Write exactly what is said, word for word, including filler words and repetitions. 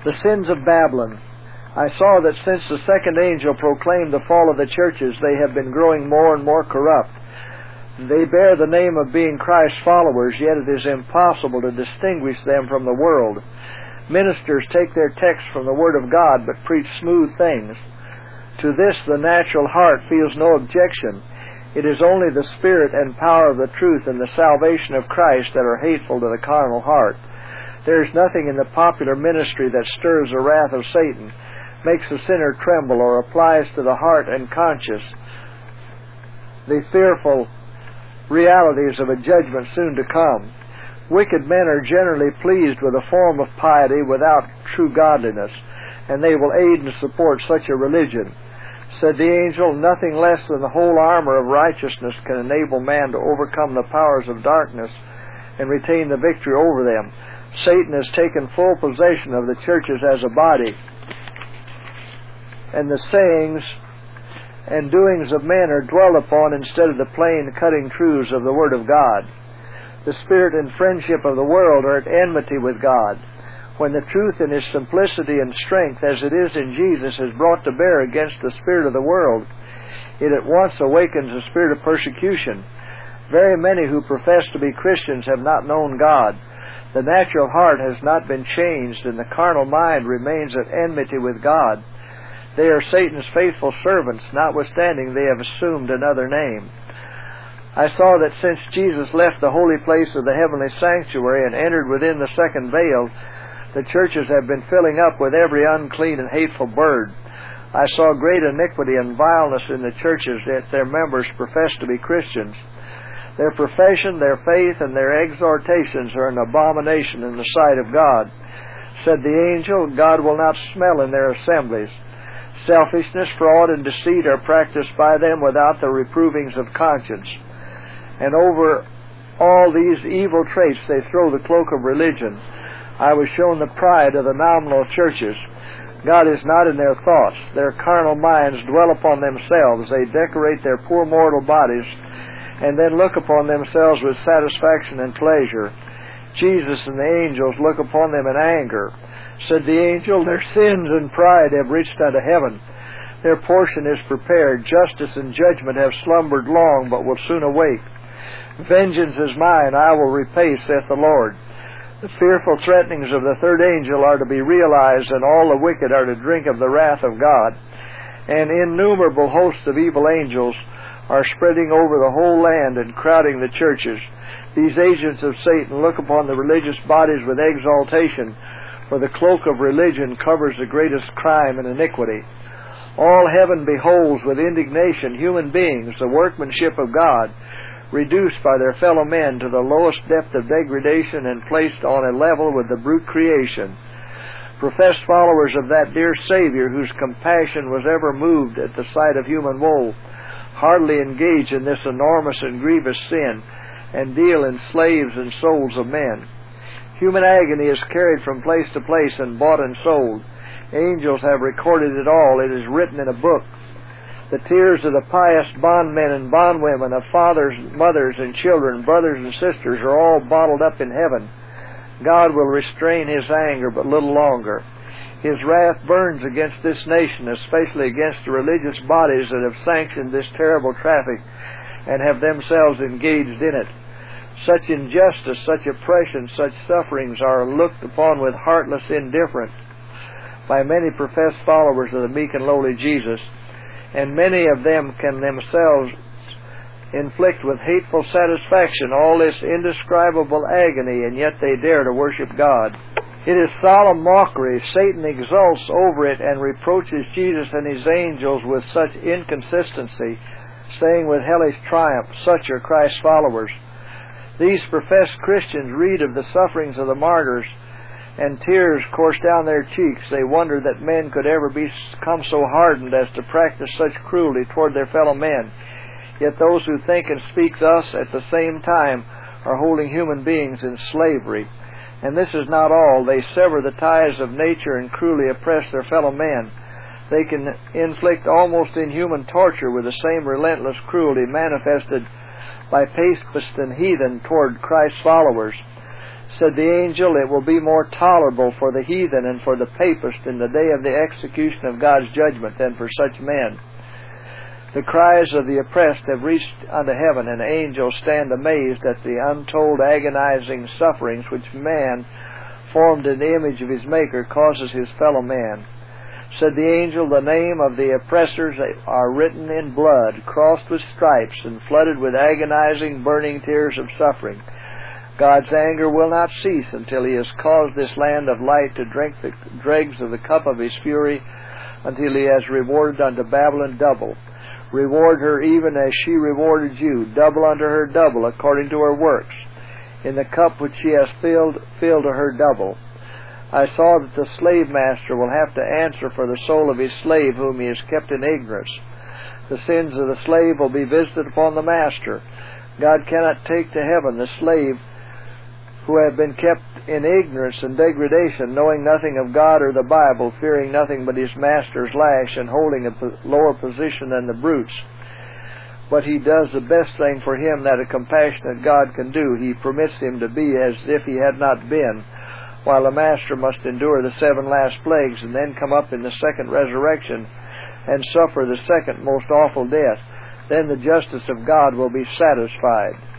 The sins of Babylon. I saw that since the second angel proclaimed the fall of the churches, they have been growing more and more corrupt. They bear the name of being Christ's followers, yet it is impossible to distinguish them from the world. Ministers take their text from the Word of God, but preach smooth things. To this the natural heart feels no objection. It is only the Spirit and power of the truth and the salvation of Christ that are hateful to the carnal heart. There is nothing in the popular ministry that stirs the wrath of Satan, makes the sinner tremble, or applies to the heart and conscience the fearful realities of a judgment soon to come. Wicked men are generally pleased with a form of piety without true godliness, and they will aid and support such a religion. Said the angel, nothing less than the whole armor of righteousness can enable man to overcome the powers of darkness and retain the victory over them. Satan has taken full possession of the churches as a body, and the sayings and doings of men are dwelt upon instead of the plain, cutting truths of the Word of God. The spirit and friendship of the world are at enmity with God. When the truth in its simplicity and strength, as it is in Jesus, is brought to bear against the spirit of the world, it at once awakens a spirit of persecution. Very many who profess to be Christians have not known God. The natural heart has not been changed, and the carnal mind remains at enmity with God. They are Satan's faithful servants, notwithstanding they have assumed another name. I saw that since Jesus left the holy place of the heavenly sanctuary and entered within the second veil, the churches have been filling up with every unclean and hateful bird. I saw great iniquity and vileness in the churches, yet their members profess to be Christians. Their profession, their faith, and their exhortations are an abomination in the sight of God. Said the angel, God will not smell in their assemblies. Selfishness, fraud, and deceit are practiced by them without the reprovings of conscience. And over all these evil traits they throw the cloak of religion. I was shown the pride of the nominal churches. God is not in their thoughts. Their carnal minds dwell upon themselves. They decorate their poor mortal bodies and then look upon themselves with satisfaction and pleasure. Jesus and the angels look upon them in anger. Said the angel, their sins and pride have reached unto heaven. Their portion is prepared. Justice and judgment have slumbered long, but will soon awake. Vengeance is mine, I will repay, saith the Lord. The fearful threatenings of the third angel are to be realized, and all the wicked are to drink of the wrath of God. And innumerable hosts of evil angels are spreading over the whole land and crowding the churches. These agents of Satan look upon the religious bodies with exaltation, for the cloak of religion covers the greatest crime and iniquity. All heaven beholds with indignation human beings, the workmanship of God, reduced by their fellow men to the lowest depth of degradation and placed on a level with the brute creation. Professed followers of that dear Savior, whose compassion was ever moved at the sight of human woe, heartily engage in this enormous and grievous sin, and deal in slaves and souls of men. Human agony is carried from place to place and bought and sold. Angels have recorded it all. It is written in a book. The tears of the pious bondmen and bondwomen, of fathers, mothers, and children, brothers and sisters, are all bottled up in heaven. God will restrain His anger but little longer. His wrath burns against this nation, especially against the religious bodies that have sanctioned this terrible traffic and have themselves engaged in it. Such injustice, such oppression, such sufferings are looked upon with heartless indifference by many professed followers of the meek and lowly Jesus, and many of them can themselves inflict with hateful satisfaction all this indescribable agony, and yet they dare to worship God. It is solemn mockery. Satan exults over it and reproaches Jesus and His angels with such inconsistency, saying with hellish triumph, such are Christ's followers. These professed Christians read of the sufferings of the martyrs, and tears course down their cheeks. They wonder that men could ever become so hardened as to practice such cruelty toward their fellow men. Yet those who think and speak thus at the same time are holding human beings in slavery. And this is not all. They sever the ties of nature and cruelly oppress their fellow men. They can inflict almost inhuman torture with the same relentless cruelty manifested by papists and heathen toward Christ's followers. Said the angel, it will be more tolerable for the heathen and for the papist in the day of the execution of God's judgment than for such men. The cries of the oppressed have reached unto heaven, and angels stand amazed at the untold agonizing sufferings which man, formed in the image of his Maker, causes his fellow man. Said the angel, the name of the oppressors are written in blood, crossed with stripes, and flooded with agonizing, burning tears of suffering. God's anger will not cease until he has caused this land of light to drink the dregs of the cup of his fury, until he has rewarded unto Babylon double. Reward her even as she rewarded you, double unto her double, according to her works. In the cup which she has filled, fill to her double. I saw that the slave master will have to answer for the soul of his slave whom he has kept in ignorance. The sins of the slave will be visited upon the master. God cannot take to heaven the slave who have been kept in ignorance and degradation, knowing nothing of God or the Bible, fearing nothing but his master's lash, and holding a lower position than the brutes. But he does the best thing for him that a compassionate God can do. He permits him to be as if he had not been, while the master must endure the seven last plagues and then come up in the second resurrection and suffer the second most awful death. Then the justice of God will be satisfied.